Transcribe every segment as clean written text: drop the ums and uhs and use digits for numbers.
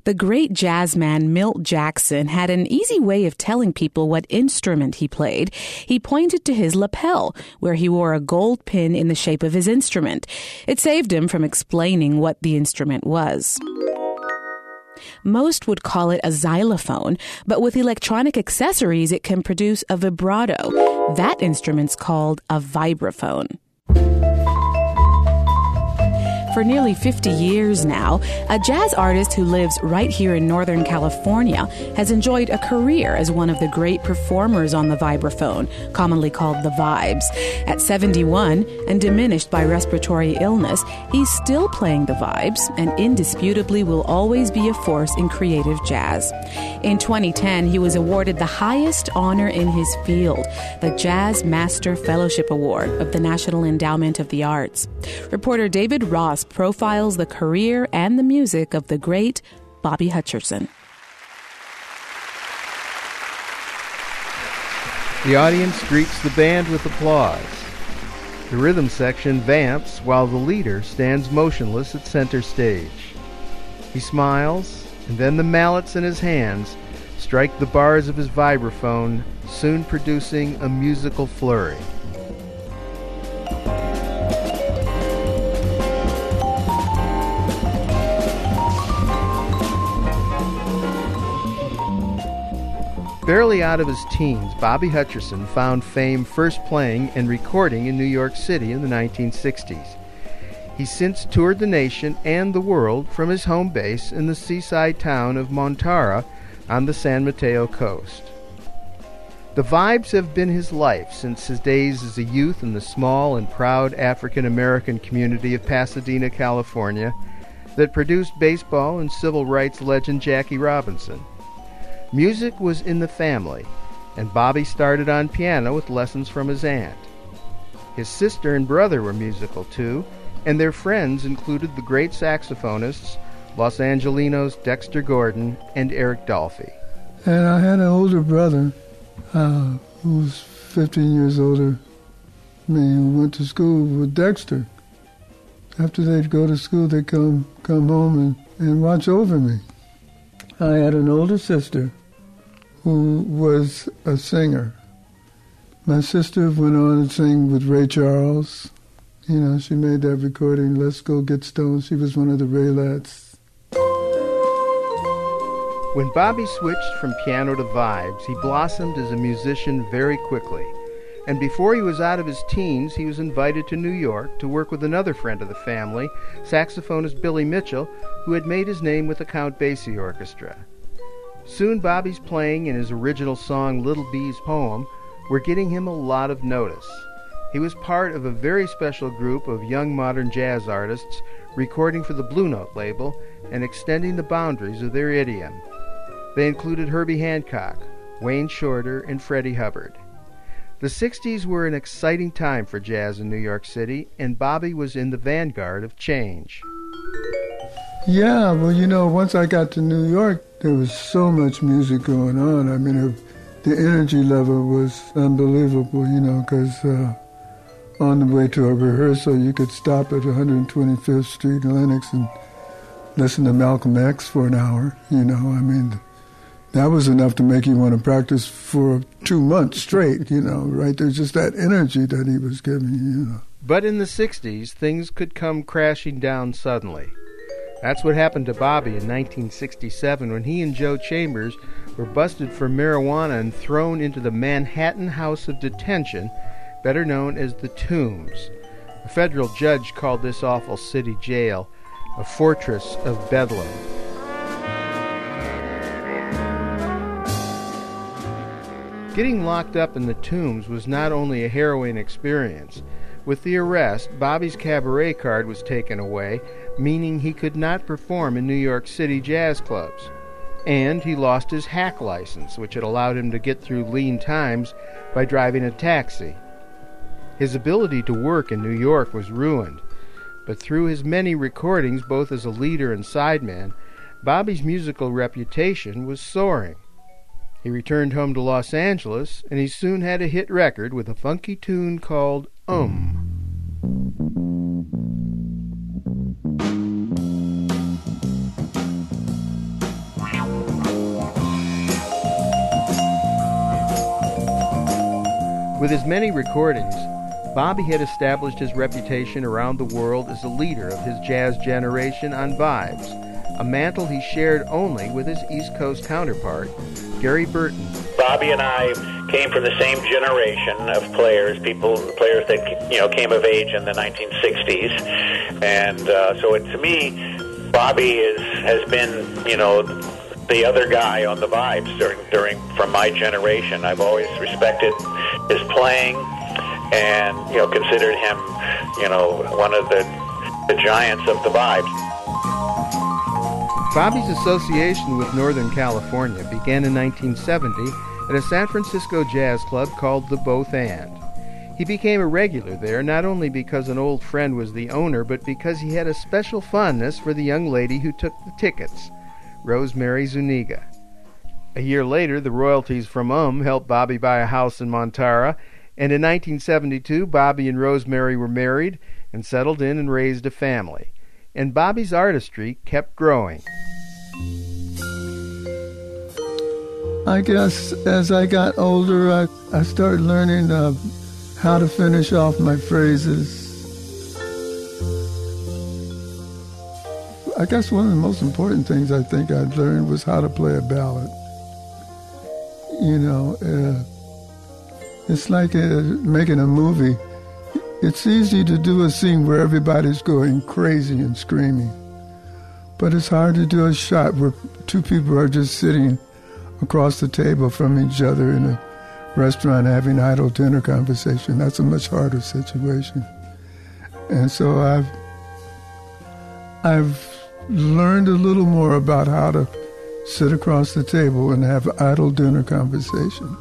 The great jazzman Milt Jackson had an easy way of telling people what instrument he played. He pointed to his lapel, where he wore a gold pin in the shape of his instrument. It saved him from explaining what the instrument was. Most would call it a xylophone, but with electronic accessories, it can produce a vibrato. That instrument's called a vibraphone. For nearly 50 years now, a jazz artist who lives right here in Northern California has enjoyed a career as one of the great performers on the vibraphone, commonly called the Vibes. At 71 and diminished by respiratory illness, he's still playing the Vibes and indisputably will always be a force in creative jazz. In 2010, he was awarded the highest honor in his field, the Jazz Master Fellowship Award of the National Endowment of the Arts. Reporter David Ross profiles the career and the music of the great Bobby Hutcherson. The audience greets the band with applause. The rhythm section vamps while the leader stands motionless at center stage. He smiles, and then the mallets in his hands strike the bars of his vibraphone, soon producing a musical flurry. Barely out of his teens, Bobby Hutcherson found fame first playing and recording in New York City in the 1960s. He's since toured the nation and the world from his home base in the seaside town of Montara on the San Mateo coast. The Vibes have been his life since his days as a youth in the small and proud African-American community of Pasadena, California, that produced baseball and civil rights legend Jackie Robinson. Music was in the family, and Bobby started on piano with lessons from his aunt. His sister and brother were musical too, and their friends included the great saxophonists Los Angelinos Dexter Gordon and Eric Dolphy. And I had an older brother who was 15 years older than me, who went to school with Dexter. After they'd go to school, they'd come home and watch over me. I had an older sister who was a singer. My sister went on to sing with Ray Charles. You know, she made that recording, Let's Go Get Stoned. She was one of the Raylettes. When Bobby switched from piano to Vibes, he blossomed as a musician very quickly. And before he was out of his teens, he was invited to New York to work with another friend of the family, saxophonist Billy Mitchell, who had made his name with the Count Basie Orchestra. Soon Bobby's playing and his original song Little Bee's Poem were getting him a lot of notice. He was part of a very special group of young modern jazz artists recording for the Blue Note label and extending the boundaries of their idiom. They included Herbie Hancock, Wayne Shorter, and Freddie Hubbard. The 60s were an exciting time for jazz in New York City, and Bobby was in the vanguard of change. Yeah, well, you know, once I got to New York, there was so much music going on. I mean, the energy level was unbelievable, you know, because on the way to a rehearsal, you could stop at 125th Street in Lenox and listen to Malcolm X for an hour, you know. I mean, that was enough to make you want to practice for 2 months straight, you know, right? There's just that energy that he was giving you, know. But in the 60s, things could come crashing down suddenly. That's what happened to Bobby in 1967 when he and Joe Chambers were busted for marijuana and thrown into the Manhattan House of Detention, better known as the Tombs. A federal judge called this awful city jail a fortress of Bedlam. Getting locked up in the Tombs was not only a harrowing experience. With the arrest, Bobby's cabaret card was taken away, meaning he could not perform in New York City jazz clubs. And he lost his hack license, which had allowed him to get through lean times by driving a taxi. His ability to work in New York was ruined, but through his many recordings, both as a leader and sideman, Bobby's musical reputation was soaring. He returned home to Los Angeles, and he soon had a hit record with a funky tune called With his many recordings, Bobby had established his reputation around the world as a leader of his jazz generation on Vibes, a mantle he shared only with his East Coast counterpart, Gary Burton. Bobby and I came from the same generation of players that came of age in the 1960s, and so to me, Bobby has been the other guy on the Vibes from my generation. I've always respected his playing, and considered him one of the giants of the Vibes. Bobby's association with Northern California began in 1970 at a San Francisco jazz club called the Both And. He became a regular there not only because an old friend was the owner, but because he had a special fondness for the young lady who took the tickets, Rosemary Zuniga. A year later, the royalties from helped Bobby buy a house in Montara, and in 1972, Bobby and Rosemary were married and settled in and raised a family. And Bobby's artistry kept growing. I guess as I got older, I started learning how to finish off my phrases. I guess one of the most important things I think I learned was how to play a ballad. It's like making a movie. It's easy to do a scene where everybody's going crazy and screaming. But it's hard to do a shot where two people are just sitting across the table from each other in a restaurant having idle dinner conversation. That's a much harder situation. And so I've learned a little more about how to sit across the table and have idle dinner conversation.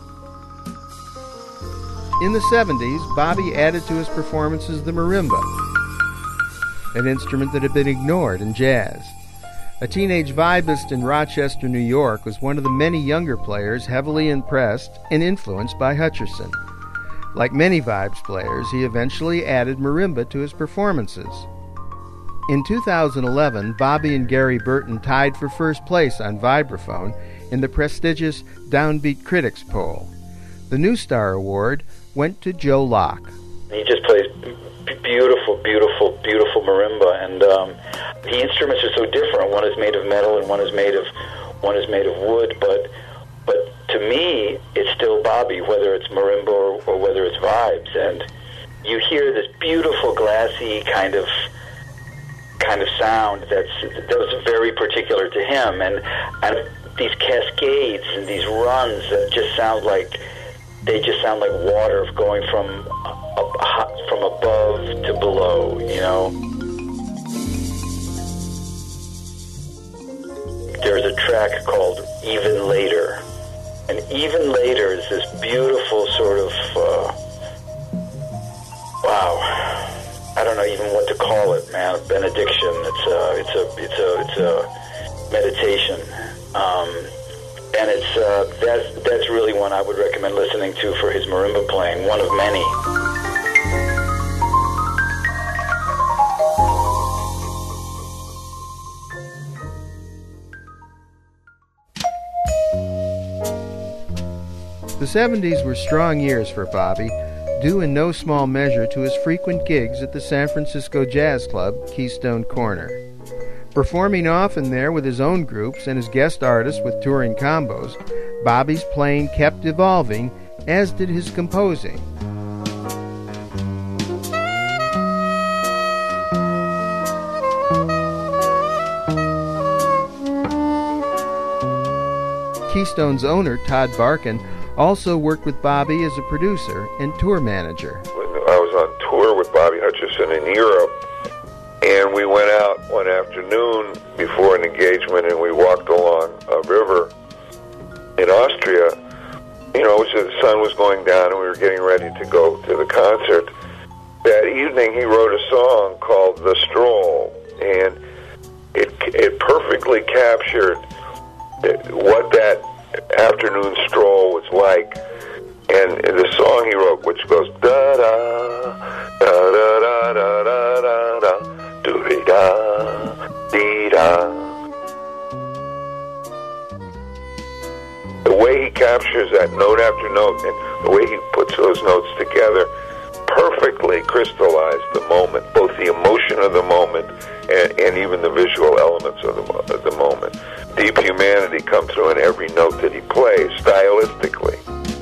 In the 70s, Bobby added to his performances the marimba, an instrument that had been ignored in jazz. A teenage vibist in Rochester, New York, was one of the many younger players heavily impressed and influenced by Hutcherson. Like many Vibes players, he eventually added marimba to his performances. In 2011, Bobby and Gary Burton tied for first place on Vibraphone in the prestigious Downbeat Critics poll. The New Star Award went to Joe Locke. He just plays beautiful, beautiful, beautiful marimba, and the instruments are so different. One is made of metal, and one is made of wood. But to me, it's still Bobby, whether it's marimba or whether it's Vibes. And you hear this beautiful, glassy kind of sound that was very particular to him, and these cascades and these runs that just sound like water going from above to below, There's a track called Even Later. And Even Later is this beautiful sort of, I don't know even what to call it, man. Benediction. It's a meditation. And that's really one I would recommend listening to for his marimba playing, one of many. The 70s were strong years for Bobby, due in no small measure to his frequent gigs at the San Francisco Jazz Club, Keystone Corner. Performing often there with his own groups and as guest artist with touring combos, Bobby's playing kept evolving, as did his composing. Keystone's owner, Todd Barkin, also worked with Bobby as a producer and tour manager. When I was on tour with Bobby Hutcherson in Europe, and we went out one afternoon before an engagement, and we walked along a river in Austria. The sun was going down, and we were getting ready to go to the concert. That evening, he wrote a song called "The Stroll," and it perfectly captured what that afternoon stroll was like. And the song he wrote, which goes da da da da da da da da da doo da dee da. The way he captures that note after note, and The way he puts those notes together perfectly crystallized the moment, both the emotion of the moment and even the visual elements of the moment. Deep humanity comes through in every note that he plays, stylistically.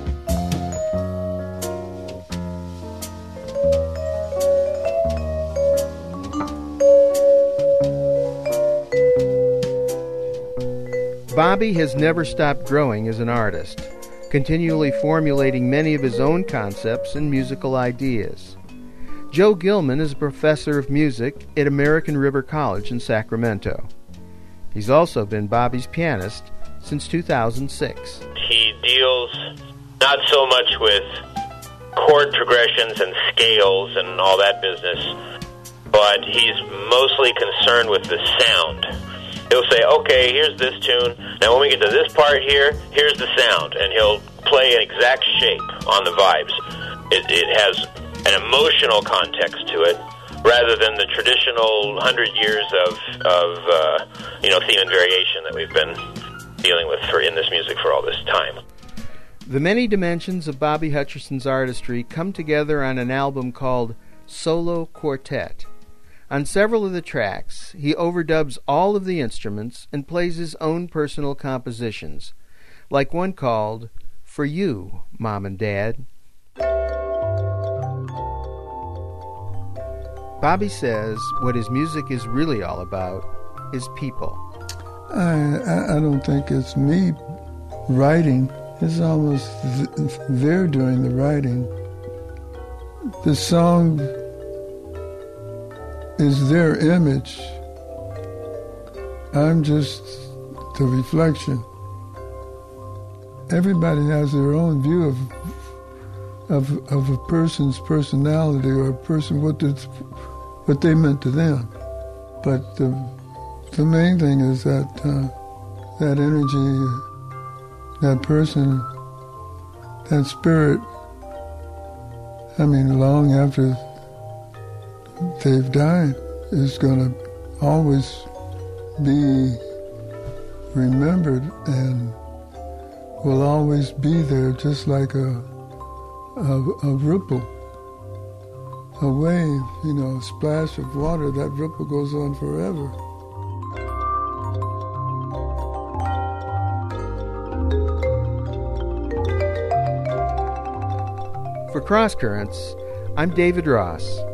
Bobby has never stopped growing as an artist, continually formulating many of his own concepts and musical ideas. Joe Gilman is a professor of music at American River College in Sacramento. He's also been Bobby's pianist since 2006. He deals not so much with chord progressions and scales and all that business, but he's mostly concerned with the sound. He'll say, okay, here's this tune. Now when we get to this part here, here's the sound. And he'll play an exact shape on the vibes. It has an emotional context to it, rather than the traditional 100 years of theme and variation that we've been dealing with in this music for all this time. The many dimensions of Bobby Hutcherson's artistry come together on an album called Solo Quartet. On several of the tracks, he overdubs all of the instruments and plays his own personal compositions, like one called For You, Mom and Dad. Bobby says what his music is really all about is people. I don't think it's me writing. It's almost they're doing the writing. The song is their image. I'm just the reflection. Everybody has their own view of a person's personality or a person, what they meant to them. But the main thing is that that energy, that person, that spirit, I mean, long after they've died, is going to always be remembered and will always be there, just like a ripple, a wave, a splash of water. That ripple goes on forever. For Cross Currents, I'm David Ross.